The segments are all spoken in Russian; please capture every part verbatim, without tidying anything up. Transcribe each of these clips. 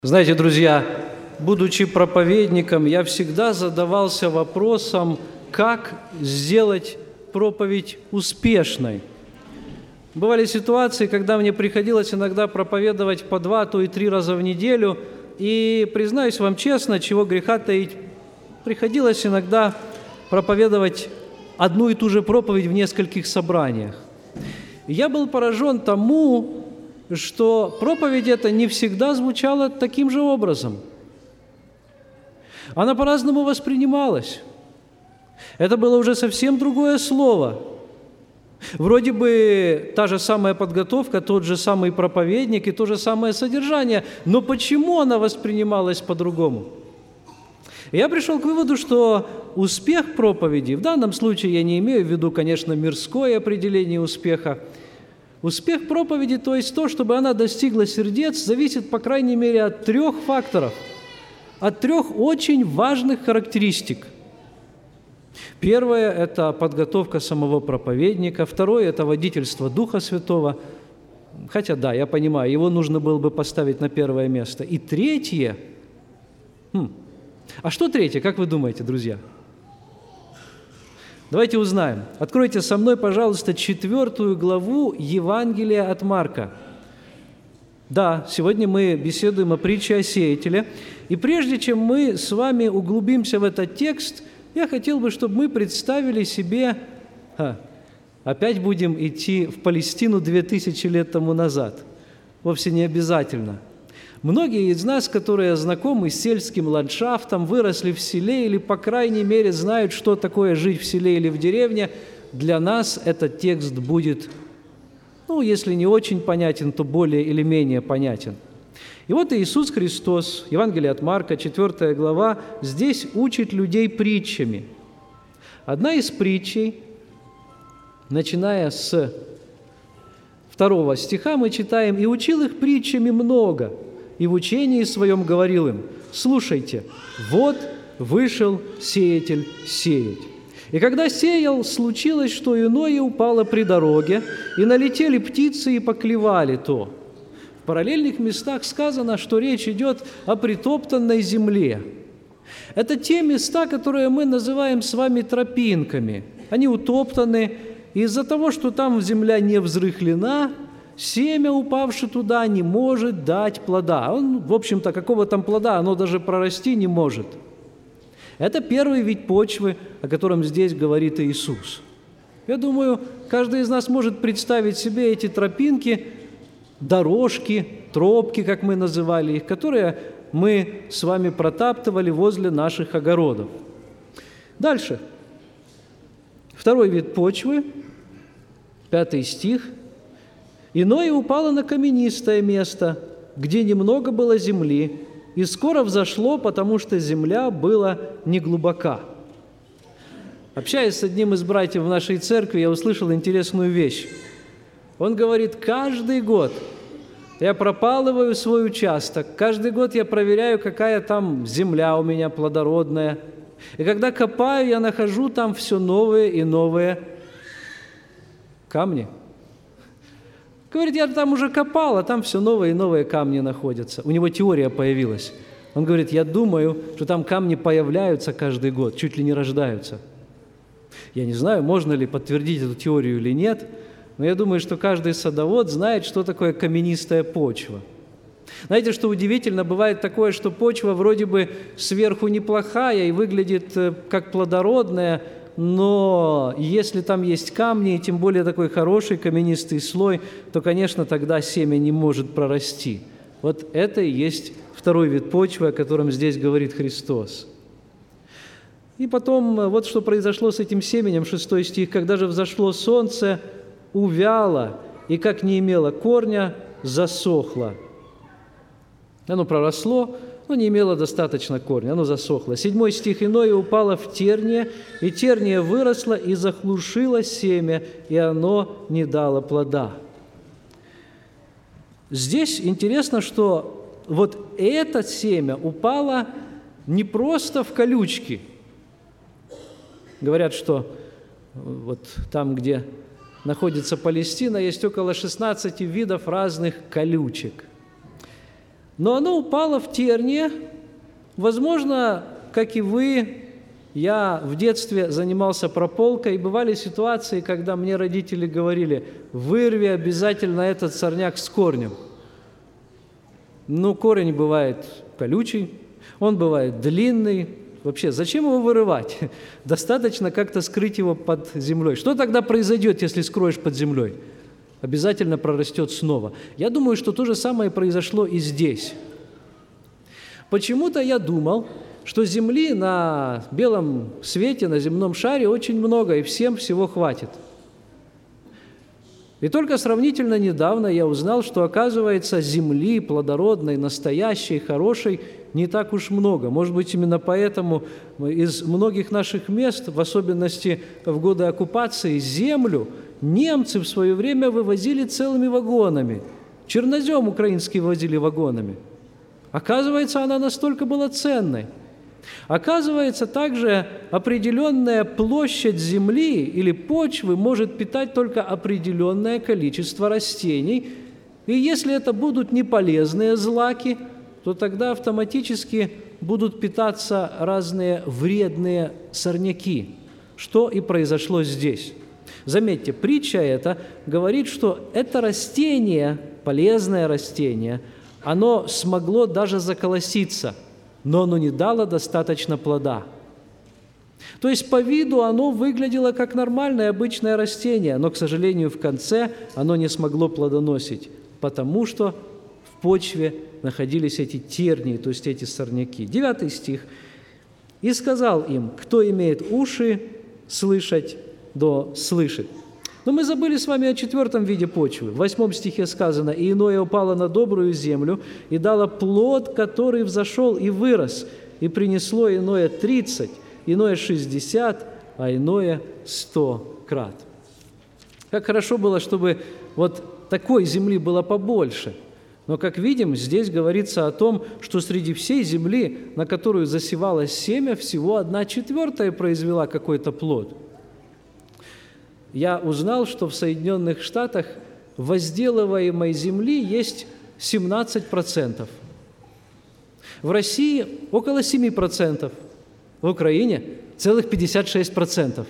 Знаете, друзья, будучи проповедником, я всегда задавался вопросом, как сделать проповедь успешной. Бывали ситуации, когда мне приходилось иногда проповедовать по два, то и три раза в неделю, и, признаюсь вам честно, чего греха таить, приходилось иногда проповедовать одну и ту же проповедь в нескольких собраниях. И я был поражен тому, что проповедь эта не всегда звучала таким же образом. Она по-разному воспринималась. Это было уже совсем другое слово. Вроде бы та же самая подготовка, тот же самый проповедник и то же самое содержание, но почему она воспринималась по-другому? Я пришел к выводу, что успех проповеди, в данном случае я не имею в виду, конечно, мирское определение успеха, успех проповеди, то есть то, чтобы она достигла сердец, зависит, по крайней мере, от трех факторов, от трех очень важных характеристик. Первое – это подготовка самого проповедника. Второе – это водительство Духа Святого. Хотя, да, я понимаю, его нужно было бы поставить на первое место. И третье… Хм, а что третье, как вы думаете, друзья? Давайте узнаем. Откройте со мной, пожалуйста, четвертую главу Евангелия от Марка. Да, сегодня мы беседуем о притче о сеятеле. И прежде чем мы с вами углубимся в этот текст, я хотел бы, чтобы мы представили себе... Ха, опять будем идти в Палестину две тысячи лет тому назад. Вовсе не обязательно. Многие из нас, которые знакомы с сельским ландшафтом, выросли в селе или, по крайней мере, знают, что такое жить в селе или в деревне, для нас этот текст будет, ну, если не очень понятен, то более или менее понятен. И вот Иисус Христос, Евангелие от Марка, четвертая глава, здесь учит людей притчами. Одна из притчей, начиная с второго стиха, мы читаем: «И учил их притчами много, и в учении своем говорил им: слушайте, вот вышел сеятель сеять. И когда сеял, случилось, что иное упало при дороге, и налетели птицы и поклевали то». В параллельных местах сказано, что речь идет о притоптанной земле. Это те места, которые мы называем с вами тропинками. Они утоптаны, и из-за того, что там земля не взрыхлена, семя, упавшее туда, не может дать плода. Он, в общем-то, какого там плода, оно даже прорасти не может. Это первый вид почвы, о котором здесь говорит Иисус. Я думаю, каждый из нас может представить себе эти тропинки, дорожки, тропки, как мы называли их, которые мы с вами протаптывали возле наших огородов. Дальше. Второй вид почвы, пятый стих. «Иное упало на каменистое место, где немного было земли, и скоро взошло, потому что земля была неглубока». Общаясь с одним из братьев в нашей церкви, я услышал интересную вещь. Он говорит: каждый год я пропалываю свой участок, каждый год я проверяю, какая там земля у меня плодородная. И когда копаю, я нахожу там все новые и новые камни. Говорит, я там уже копал, а там все новые и новые камни находятся. У него теория появилась. Он говорит, я думаю, что там камни появляются каждый год, чуть ли не рождаются. Я не знаю, можно ли подтвердить эту теорию или нет, но я думаю, что каждый садовод знает, что такое каменистая почва. Знаете, что удивительно, бывает такое, что почва вроде бы сверху неплохая и выглядит как плодородная, но если там есть камни, и тем более такой хороший каменистый слой, то, конечно, тогда семя не может прорасти. Вот это и есть второй вид почвы, о котором здесь говорит Христос. И потом, вот что произошло с этим семенем, шестой стих. «Когда же взошло солнце, увяло, и, как не имело корня, засохло». Оно проросло, но не имело достаточно корня, оно засохло. Седьмой стих. «Иное упало в терние, и терние выросло, и захлушило семя, и оно не дало плода». Здесь интересно, что вот это семя упало не просто в колючки. Говорят, что вот там, где находится Палестина, есть около шестнадцати видов разных колючек. но оно упало в тернии. Возможно, как и вы, я в детстве занимался прополкой, и бывали ситуации, когда мне родители говорили: вырви обязательно этот сорняк с корнем. Ну, корень бывает колючий, он бывает длинный. Вообще, зачем его вырывать? Достаточно как-то скрыть его под землей. Что тогда произойдет, если скроешь под землей? Обязательно прорастет снова. Я думаю, что то же самое произошло и здесь. Почему-то я думал, что земли на белом свете, на земном шаре очень много, и всем всего хватит. И только сравнительно недавно я узнал, что, оказывается, земли плодородной, настоящей, хорошей не так уж много. Может быть, именно поэтому из многих наших мест, в особенности в годы оккупации, землю немцы в свое время вывозили целыми вагонами. Чернозем украинский вывозили вагонами. Оказывается, она настолько была ценной. Оказывается, также определенная площадь земли или почвы может питать только определенное количество растений. И если это будут неполезные злаки, то тогда автоматически будут питаться разные вредные сорняки, что и произошло здесь. Заметьте, притча эта говорит, что это растение, полезное растение, оно смогло даже заколоситься, но оно не дало достаточно плода. То есть по виду оно выглядело как нормальное обычное растение, но, к сожалению, в конце оно не смогло плодоносить, потому что в почве находились эти тернии, то есть эти сорняки. Девятый стих. «И сказал им: кто имеет уши слышать, да слышит». Но мы забыли с вами о четвертом виде почвы. В восьмом стихе сказано: «И иное упало на добрую землю, и дало плод, который взошел и вырос, и принесло иное тридцать, иное шестьдесят, а иное сто крат». Как хорошо было, чтобы вот такой земли было побольше. Но, как видим, здесь говорится о том, что среди всей земли, на которую засевалось семя, всего одна четвертая произвела какой-то плод. Я узнал, что в Соединенных Штатах возделываемой земли есть семнадцать процентов. В России около семь процентов. В Украине целых пятьдесят шесть процентов.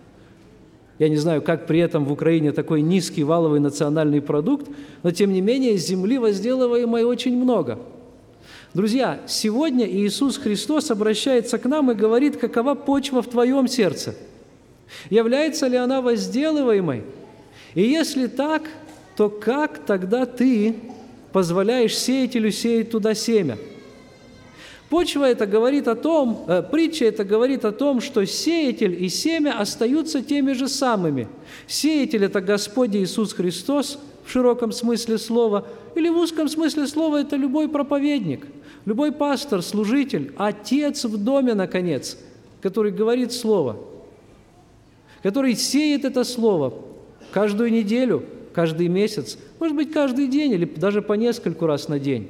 Я не знаю, как при этом в Украине такой низкий валовый национальный продукт, но тем не менее земли возделываемой очень много. Друзья, сегодня Иисус Христос обращается к нам и говорит: какова почва в твоем сердце? Является ли она возделываемой? И если так, то как тогда ты позволяешь сеятелю сеять туда семя? Почва это говорит о том, э, притча это говорит о том, что сеятель и семя остаются теми же самыми. Сеятель – это Господь Иисус Христос в широком смысле слова, или в узком смысле слова – это любой проповедник, любой пастор, служитель, отец в доме, наконец, который говорит слово, который сеет это слово каждую неделю, каждый месяц, может быть, каждый день или даже по нескольку раз на день.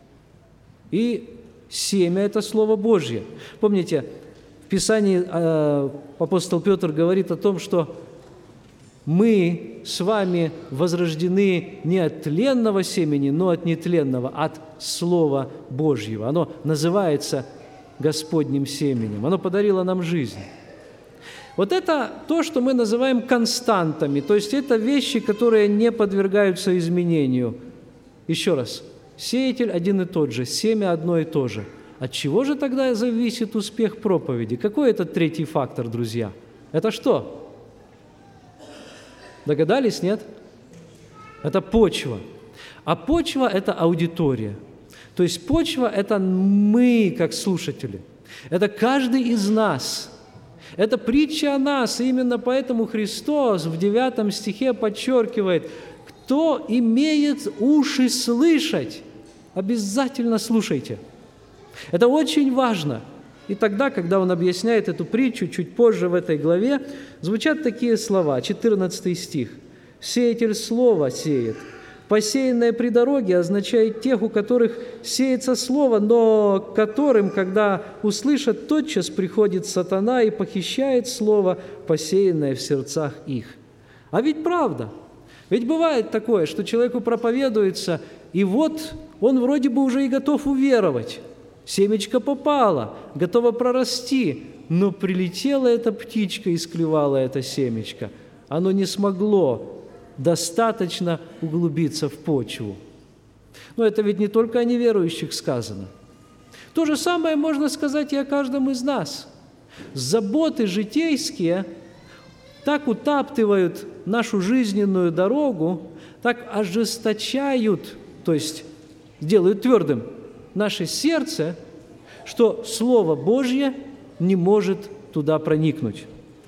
И семя – это Слово Божье. Помните, в Писании э, апостол Петр говорит о том, что мы с вами возрождены не от тленного семени, но от нетленного, от Слова Божьего. Оно называется Господним семенем. Оно подарило нам жизнь. Вот это то, что мы называем константами, то есть это вещи, которые не подвергаются изменению. Еще раз, сеятель один и тот же, семя одно и то же. От чего же тогда зависит успех проповеди? Какой это третий фактор, друзья? Это что? Догадались, нет? Это почва. А почва – это аудитория. То есть почва – это мы, как слушатели. Это каждый из нас. Это притча о нас, и именно поэтому Христос в девятом стихе подчеркивает: кто имеет уши слышать, обязательно слушайте. Это очень важно. И тогда, когда он объясняет эту притчу, чуть позже в этой главе, звучат такие слова, четырнадцатый стих. «Сеятель слова сеет. Посеянное при дороге означает тех, у которых сеется слово, но которым, когда услышат, тотчас приходит сатана и похищает слово, посеянное в сердцах их». А ведь правда. Ведь бывает такое, что человеку проповедуется, И вот он вроде бы уже и готов уверовать. Семечко попало, готово прорасти, но прилетела эта птичка и склевала это семечко. Оно не смогло достаточно углубиться в почву. Но это ведь не только о неверующих сказано. То же самое можно сказать и о каждом из нас. Заботы житейские так утаптывают нашу жизненную дорогу, так ожесточают, то есть делают твердым наше сердце, что Слово Божье не может туда проникнуть.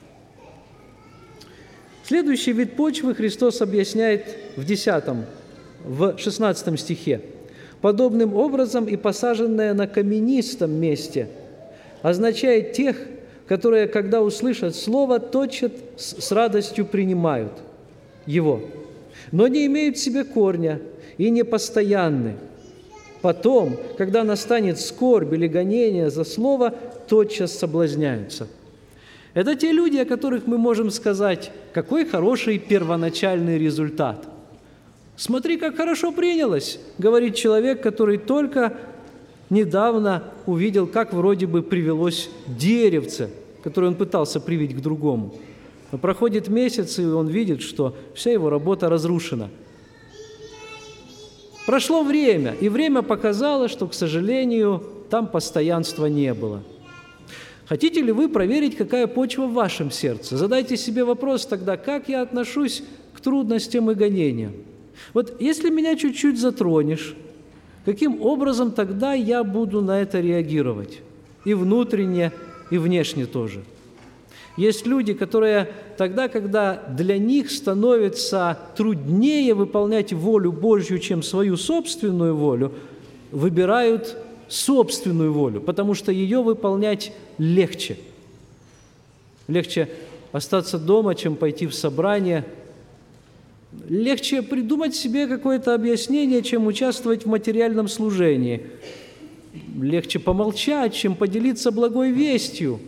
Следующий вид почвы Христос объясняет в десятом, в шестнадцатом стихе. «Подобным образом и посаженное на каменистом месте» означает тех, которые, когда услышат Слово, тотчас с радостью принимают его, но не имеют в себе корня и не постоянны. Потом, когда настанет скорбь или гонение за Слово, тотчас соблазняются. Это те люди, о которых мы можем сказать, какой хороший первоначальный результат. «Смотри, как хорошо принялось», — говорит человек, который только недавно увидел, как вроде бы привелось деревце, которое он пытался привить к другому. Но проходит месяц, и он видит, что вся его работа разрушена. Прошло время, и время показало, что, к сожалению, там постоянства не было. Хотите ли вы проверить, какая почва в вашем сердце? Задайте себе вопрос тогда, как я отношусь к трудностям и гонениям? Вот если меня чуть-чуть затронешь, каким образом тогда я буду на это реагировать? И внутренне, и внешне тоже. Есть люди, которые тогда, когда для них становится труднее выполнять волю Божью, чем свою собственную волю, выбирают собственную волю, потому что ее выполнять легче. Легче остаться дома, чем пойти в собрание. Легче придумать себе какое-то объяснение, чем участвовать в материальном служении. Легче помолчать, чем поделиться благой вестью.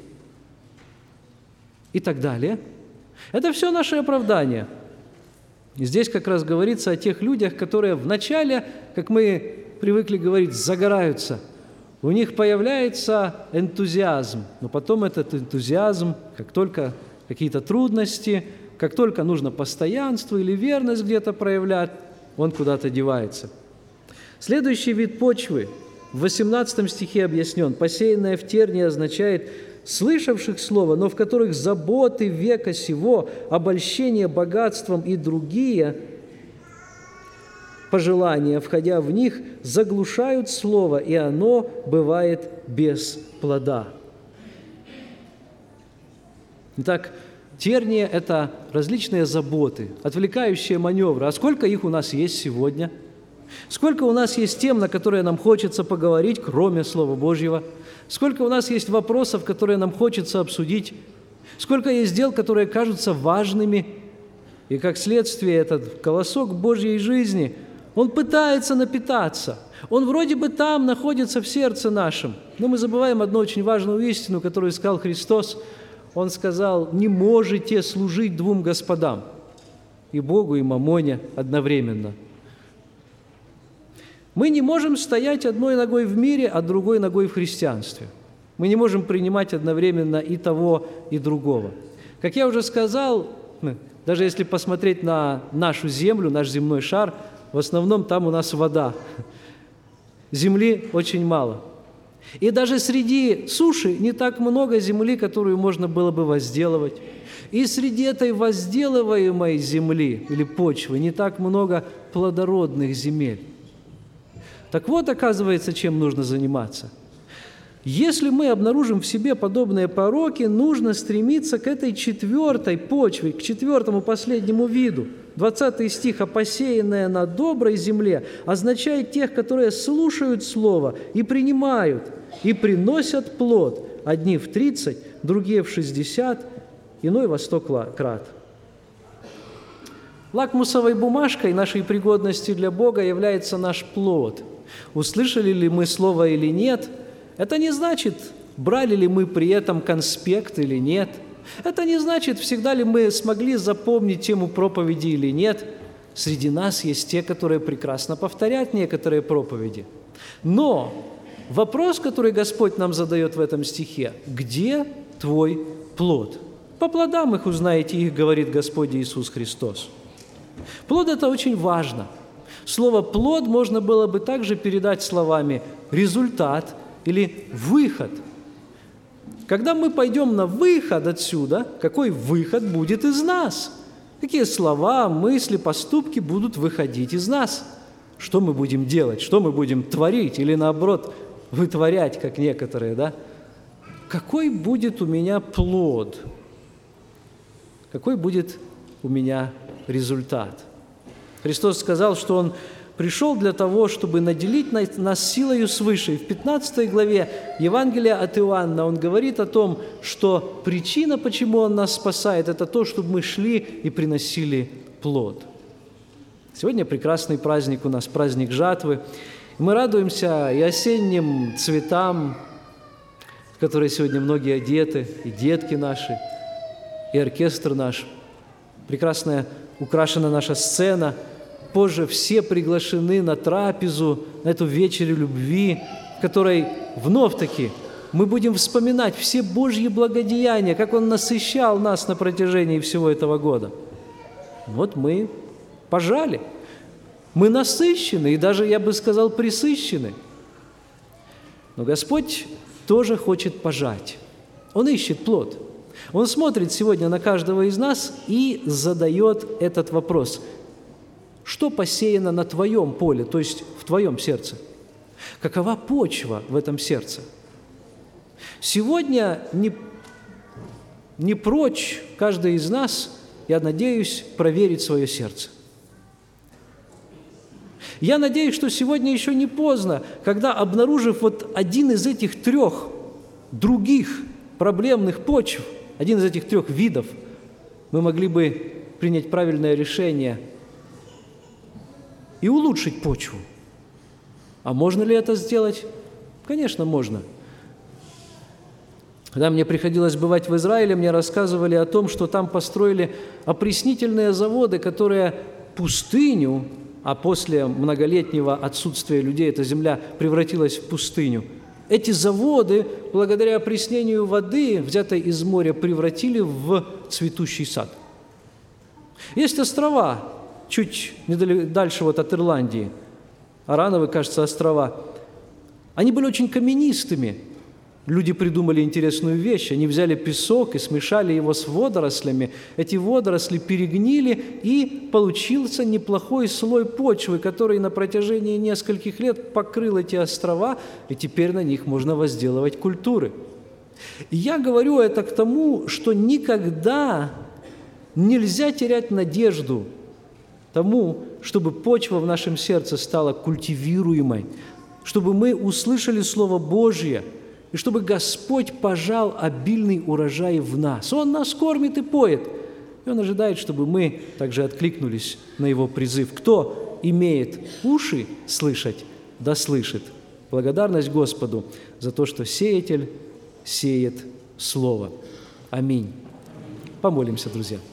И так далее. Это все наше оправдание. И здесь как раз говорится о тех людях, которые вначале, как мы привыкли говорить, загораются. У них появляется энтузиазм, но потом этот энтузиазм, как только какие-то трудности, как только нужно постоянство или верность где-то проявлять, он куда-то девается. Следующий вид почвы в восемнадцатом стихе объяснен. «Посеянное в тернии» означает слышавших слово, но в которых заботы века сего, обольщение богатством и другие пожелания, входя в них, заглушают слово, и оно бывает без плода. Итак, терния – это различные заботы, отвлекающие маневры. А сколько их у нас есть сегодня? Сколько у нас есть тем, на которые нам хочется поговорить, кроме Слова Божьего? Сколько у нас есть вопросов, которые нам хочется обсудить? Сколько есть дел, которые кажутся важными? И как следствие этот колосок Божьей жизни, он пытается напитаться. Он вроде бы там находится в сердце нашем. Но мы забываем одну очень важную истину, которую сказал Христос. Он сказал: «Не можете служить двум господам, и Богу, и мамоне одновременно». Мы не можем стоять одной ногой в мире, а другой ногой в христианстве. Мы не можем принимать одновременно и того, и другого. Как я уже сказал, даже если посмотреть на нашу землю, наш земной шар, в основном там у нас вода. Земли очень мало. И даже среди суши не так много земли, которую можно было бы возделывать. И среди этой возделываемой земли или почвы не так много плодородных земель. Так вот, оказывается, чем нужно заниматься. Если мы обнаружим в себе подобные пороки, нужно стремиться к этой четвертой почве, к четвертому последнему виду. двадцатый стих: «А посеянное на доброй земле» означает тех, которые слушают Слово и принимают, и приносят плод, одни в тридцать, другие в шестьдесят, иной во сто крат. Лакмусовой бумажкой нашей пригодности для Бога является наш плод. Услышали ли мы Слово или нет, это не значит, брали ли мы при этом конспект или нет. Это не значит, всегда ли мы смогли запомнить тему проповеди или нет. Среди нас есть те, которые прекрасно повторяют некоторые проповеди. Но вопрос, который Господь нам задает в этом стихе: где твой плод? По плодам их узнаете их, говорит Господь Иисус Христос. Плод – это очень важно. Слово «плод» можно было бы также передать словами «результат» или «выход». Когда мы пойдем на выход отсюда, какой выход будет из нас? Какие слова, мысли, поступки будут выходить из нас? Что мы будем делать? Что мы будем творить? Или наоборот, вытворять, как некоторые, да? Какой будет у меня плод? Какой будет у меня результат? Христос сказал, что Он пришел для того, чтобы наделить нас силою свыше. И в пятнадцатой главе Евангелия от Иоанна Он говорит о том, что причина, почему Он нас спасает, это то, чтобы мы шли и приносили плод. Сегодня прекрасный праздник у нас, праздник жатвы. Мы радуемся и осенним цветам, в которые сегодня многие одеты, и детки наши, и оркестр наш. Прекрасная украшена наша сцена. Позже все приглашены на трапезу, на эту вечерю любви, в которой вновь-таки мы будем вспоминать все Божьи благодеяния, как Он насыщал нас на протяжении всего этого года. Вот мы пожали. Мы насыщены, и даже, я бы сказал, пресыщены. Но Господь тоже хочет пожать. Он ищет плод. Он смотрит сегодня на каждого из нас и задает этот вопрос: что посеяно на твоем поле, то есть в твоем сердце? Какова почва в этом сердце? Сегодня не, не прочь каждый из нас, я надеюсь, проверить свое сердце. Я надеюсь, что сегодня еще не поздно, когда, обнаружив вот один из этих трех других проблемных почв, один из этих трех видов, мы могли бы принять правильное решение и улучшить почву. А можно ли это сделать? Конечно, можно. Когда мне приходилось бывать в Израиле, мне рассказывали о том, что там построили опреснительные заводы, которые пустыню, а после многолетнего отсутствия людей эта земля превратилась в пустыню, эти заводы, благодаря опреснению воды, взятой из моря, превратили в цветущий сад. Есть острова, чуть дальше вот от Ирландии, Арановы, кажется, острова. Они были очень каменистыми. Люди придумали интересную вещь. Они взяли песок и смешали его с водорослями. Эти водоросли перегнили, и получился неплохой слой почвы, который на протяжении нескольких лет покрыл эти острова, и теперь на них можно возделывать культуры. И я говорю это к тому, что никогда нельзя терять надежду тому, чтобы почва в нашем сердце стала культивируемой, чтобы мы услышали Слово Божье, и чтобы Господь пожал обильный урожай в нас. Он нас кормит и поет, и Он ожидает, чтобы мы также откликнулись на Его призыв. Кто имеет уши слышать, да слышит. Благодарность Господу за то, что сеятель сеет Слово. Аминь. Помолимся, друзья.